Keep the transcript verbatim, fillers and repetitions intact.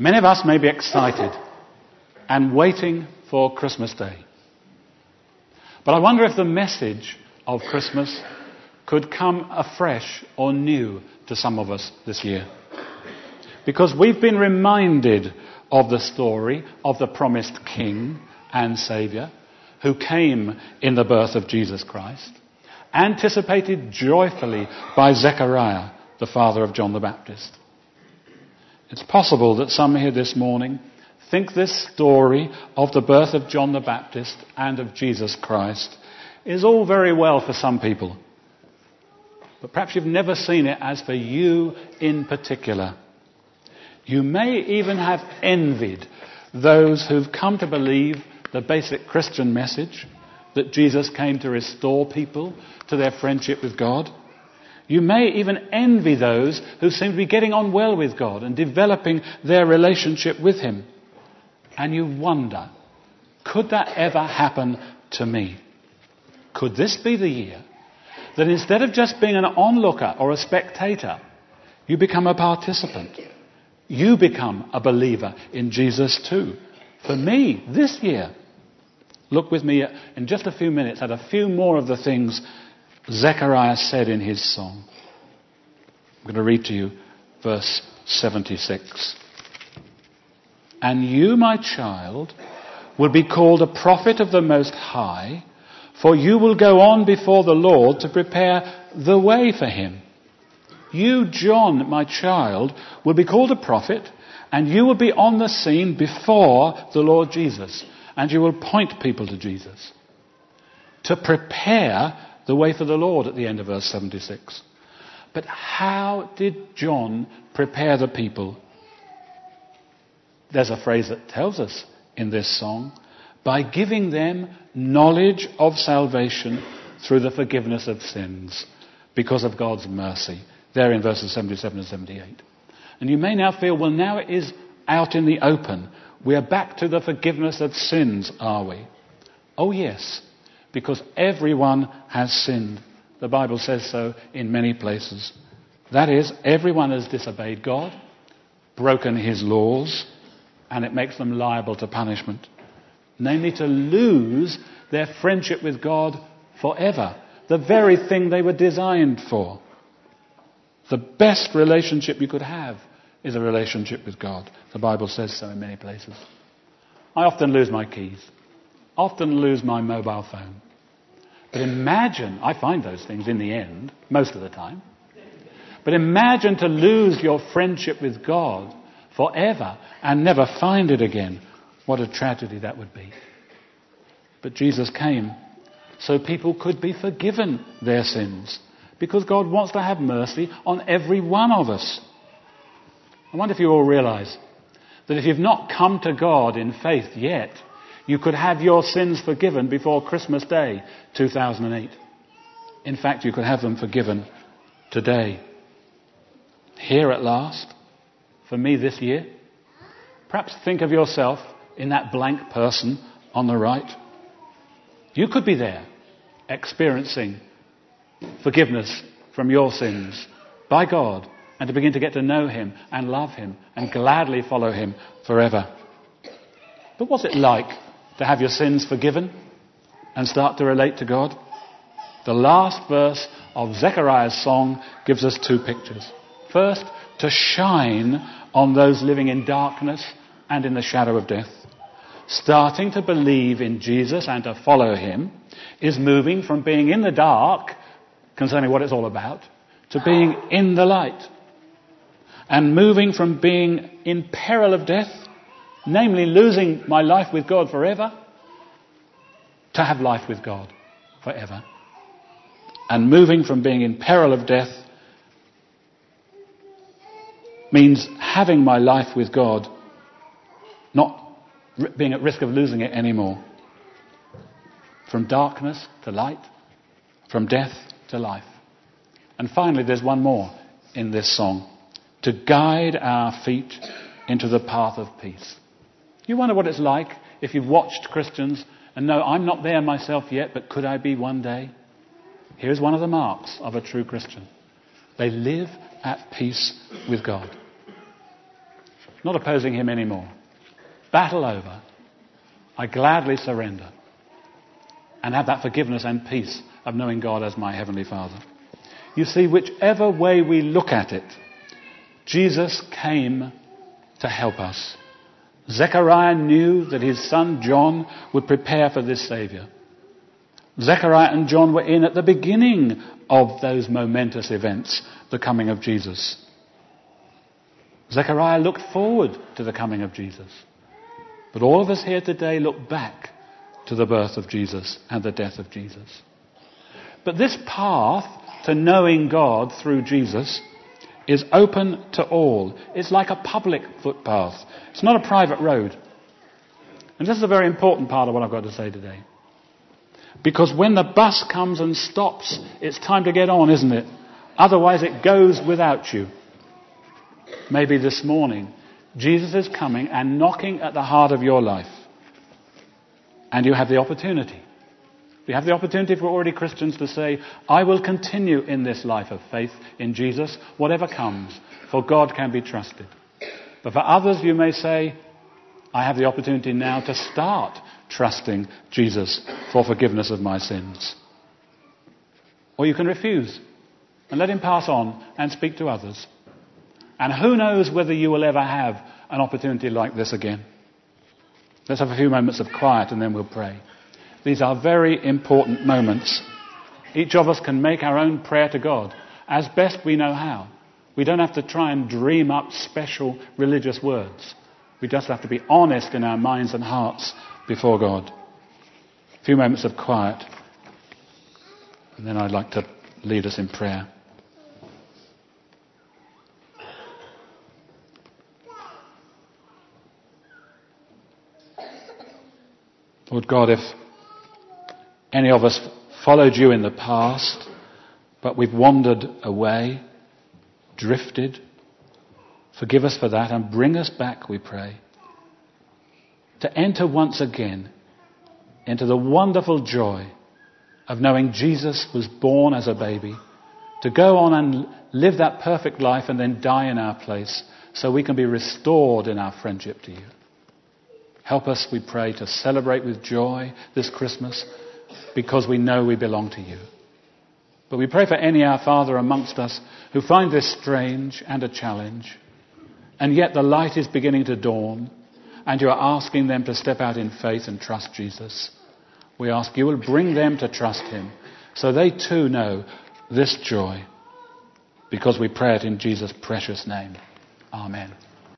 Many of us may be excited and waiting for Christmas Day. But I wonder if the message of Christmas could come afresh or new to some of us this year. Because we've been reminded of the story of the promised King and Saviour who came in the birth of Jesus Christ, anticipated joyfully by Zechariah, the father of John the Baptist. It's possible that some here this morning think this story of the birth of John the Baptist and of Jesus Christ is all very well for some people. But perhaps you've never seen it as for you in particular. You may even have envied those who've come to believe the basic Christian message that Jesus came to restore people to their friendship with God. You may even envy those who seem to be getting on well with God and developing their relationship with Him. And you wonder, could that ever happen to me? Could this be the year that instead of just being an onlooker or a spectator, you become a participant? You become a believer in Jesus too. For me, this year, look with me in just a few minutes at a few more of the things Zechariah said in his song. I'm going to read to you verse seventy-six. And you, my child, will be called a prophet of the Most High, for you will go on before the Lord to prepare the way for Him. You, John, my child, will be called a prophet, and you will be on the scene before the Lord Jesus, and you will point people to Jesus. To prepare the way for the Lord at the end of verse seventy-six. But how did John prepare the people? There's a phrase that tells us in this song, by giving them knowledge of salvation through the forgiveness of sins because of God's mercy. There in verses seventy-seven and seventy-eight. And you may now feel, well, now it is out in the open. We are back to the forgiveness of sins, are we? Oh yes, because everyone has sinned. The Bible says so in many places. That is, everyone has disobeyed God, broken His laws, and it makes them liable to punishment. Namely, to lose their friendship with God forever. The very thing they were designed for. The best relationship you could have is a relationship with God. The Bible says so in many places. I often lose my keys. Often lose my mobile phone. But imagine, I find those things in the end, most of the time. But imagine to lose your friendship with God forever and never find it again. What a tragedy that would be. But Jesus came so people could be forgiven their sins, because God wants to have mercy on every one of us. I wonder if you all realise that if you've not come to God in faith yet, you could have your sins forgiven before Christmas Day two thousand eight. In fact, you could have them forgiven today. Here at last, for me this year. Perhaps think of yourself in that blank person on the right. You could be there, experiencing forgiveness from your sins by God, and to begin to get to know Him and love Him and gladly follow Him forever. But what's it like to have your sins forgiven and start to relate to God? The last verse of Zechariah's song gives us two pictures. First, to shine on those living in darkness and in the shadow of death. Starting to believe in Jesus and to follow Him is moving from being in the dark, concerning what it's all about, to being in the light. And moving from being in peril of death, namely losing my life with God forever, to have life with God forever. And moving from being in peril of death means having my life with God, not being at risk of losing it anymore. From darkness to light, from death to life. And finally, there's one more in this song. To guide our feet into the path of peace. You wonder what it's like if you've watched Christians and know, I'm not there myself yet, but could I be one day? Here's one of the marks of a true Christian. They live at peace with God. Not opposing him anymore. Battle over. I gladly surrender. And have that forgiveness and peace of knowing God as my Heavenly Father. You see, whichever way we look at it, Jesus came to help us. Zechariah knew that his son John would prepare for this Saviour. Zechariah and John were in at the beginning of those momentous events, the coming of Jesus. Zechariah looked forward to the coming of Jesus. But all of us here today look back to the birth of Jesus and the death of Jesus. But this path to knowing God through Jesus is open to all. It's like a public footpath. It's not a private road. And this is a very important part of what I've got to say today. Because when the bus comes and stops, it's time to get on, isn't it? Otherwise it goes without you. Maybe this morning, Jesus is coming and knocking at the heart of your life. And you have the opportunity. We have the opportunity for already Christians to say, I will continue in this life of faith in Jesus, whatever comes, for God can be trusted. But for others, you may say, I have the opportunity now to start trusting Jesus for forgiveness of my sins. Or you can refuse and let him pass on and speak to others. And who knows whether you will ever have an opportunity like this again. Let's have a few moments of quiet and then we'll pray. These are very important moments. Each of us can make our own prayer to God as best we know how. We don't have to try and dream up special religious words. We just have to be honest in our minds and hearts before God. A few moments of quiet. And then I'd like to lead us in prayer. Lord God, if any of us followed you in the past, but we've wandered away, drifted, forgive us for that and bring us back, we pray, to enter once again into the wonderful joy of knowing Jesus was born as a baby, to go on and live that perfect life and then die in our place so we can be restored in our friendship to you. Help us, we pray, to celebrate with joy this Christmas because we know we belong to you. But we pray for any, our Father, amongst us who find this strange and a challenge, and yet the light is beginning to dawn, and you are asking them to step out in faith and trust Jesus. We ask you will bring them to trust him so they too know this joy, because we pray it in Jesus' precious name. Amen.